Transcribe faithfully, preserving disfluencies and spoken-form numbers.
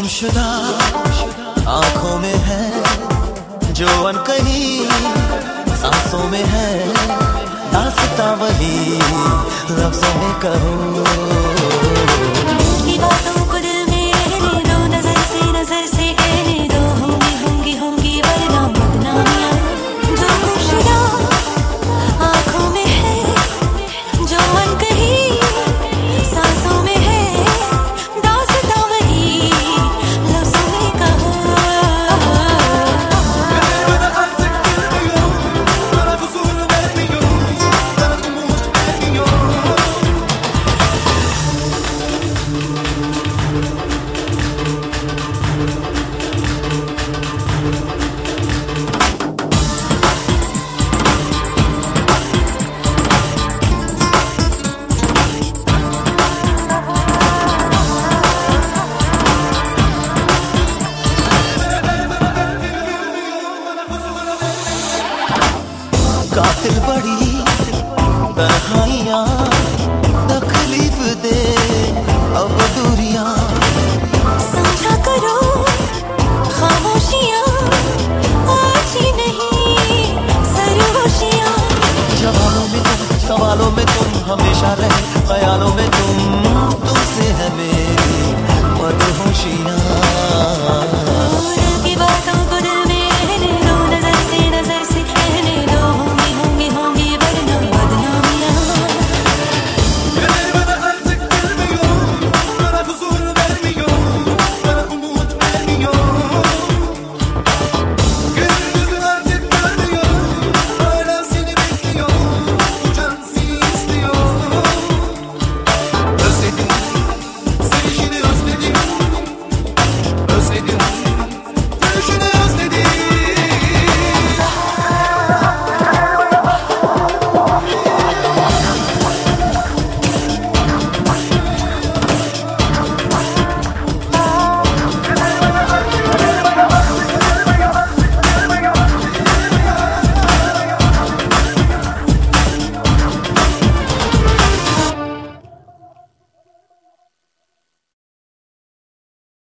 गुमशुदा आंखों में है जो अनकही सांसों में है दास्तां वही लफ्जों में कहूँ की बातों को दिल में रहने दो, नजर से नजर से कहने दो, होंगी होंगी होंगी वरना बदनामियां। जो गुमशुदा आंखों में है जो अनकही सांसों में है दास्तां वही लफ्जों में कहूँ। कातिल बड़ी तन्हाइयां तकलीफ दे अब दूरियां समझा करो खामोशियां आज ही नहीं सरगोशियां। जवानों में तुम सवालों में तुम हमेशा रहे ख्यालों में तुम तुमसे है मेरी मदहोशियां।